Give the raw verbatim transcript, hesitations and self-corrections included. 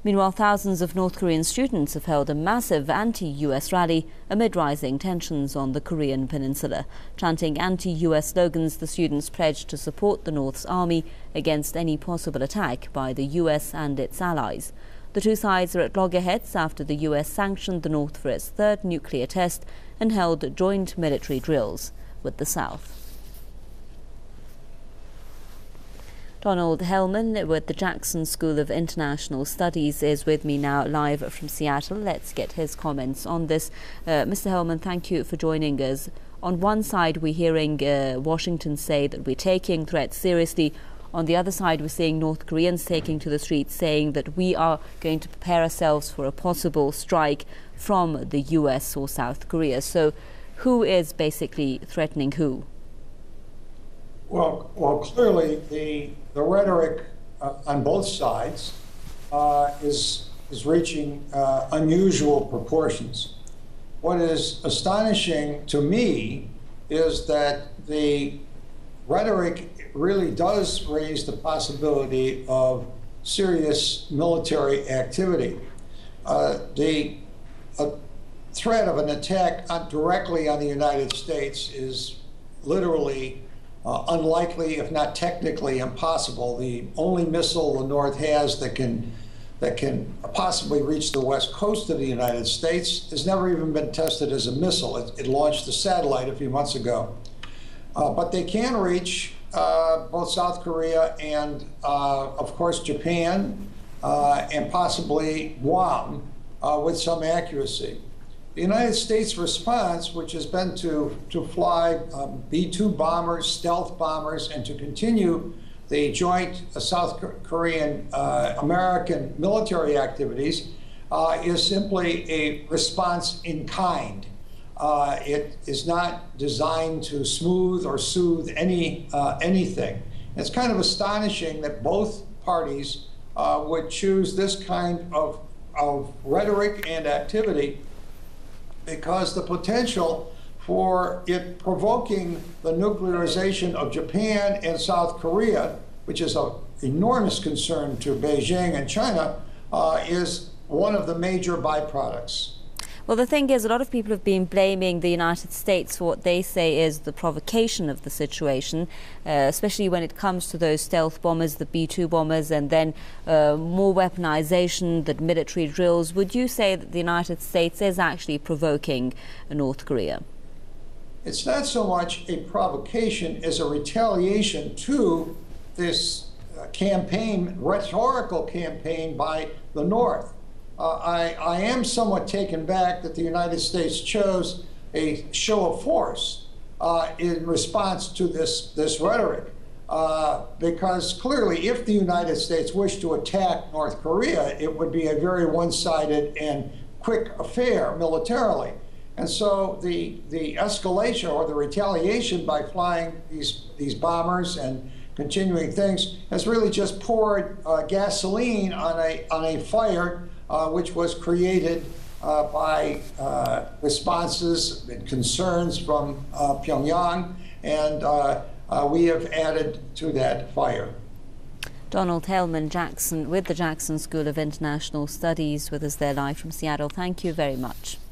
Meanwhile, thousands of North Korean students have held a massive anti-U S rally amid rising tensions on the Korean peninsula. Chanting anti-U S slogans, the students pledged to support the North's army against any possible attack by the U S and its allies. The two sides are at loggerheads after the U S sanctioned the North for its third nuclear test and held joint military drills with the South. Donald Hellman with the Jackson School of International Studies is with me now live from Seattle. Let's get his comments on this. Uh, Mister Hellman, thank you for joining us. On one side, we're hearing uh, Washington say that we're taking threats seriously. On the other side, we're seeing North Koreans taking to the streets saying that we are going to prepare ourselves for a possible strike from the U S or South Korea. So who is basically threatening who? Well, well, clearly the the rhetoric uh, on both sides uh, is is reaching uh, unusual proportions. What is astonishing to me is that the rhetoric really does raise the possibility of serious military activity. Uh, the uh, threat of an attack on, directly on the United States is literally Uh, unlikely, if not technically impossible. The only missile the North has that can that can possibly reach the west coast of the United States has never even been tested as a missile. It, it launched a satellite a few months ago. Uh, but they can reach uh, both South Korea and, uh, of course, Japan uh, and possibly Guam uh, with some accuracy. The United States response, which has been to, to fly um, B two bombers, stealth bombers, and to continue the joint uh, South Korean uh, American military activities, uh, is simply a response in kind. Uh, it is not designed to smooth or soothe any uh, anything. It's kind of astonishing that both parties uh, would choose this kind of, of rhetoric and activity, because the potential for it provoking the nuclearization of Japan and South Korea, which is an enormous concern to Beijing and China, uh, is one of the major byproducts. Well, the thing is, a lot of people have been blaming the United States for what they say is the provocation of the situation, uh, especially when it comes to those stealth bombers, the B two bombers, and then uh, more weaponization, the military drills. Would you say that the United States is actually provoking North Korea? It's not so much a provocation as a retaliation to this uh, campaign, rhetorical campaign by the North. Uh, I, I am somewhat taken back that the United States chose a show of force uh, in response to this, this rhetoric. Uh, because clearly, if the United States wished to attack North Korea, it would be a very one-sided and quick affair militarily. And so the, the escalation or the retaliation by flying these, these bombers and continuing things has really just poured uh, gasoline on a, on a fire Uh, which was created uh, by uh, responses and concerns from uh, Pyongyang, and uh, uh, we have added to that fire. Donald Hellman Jackson with the Jackson School of International Studies with us there live from Seattle. Thank you very much.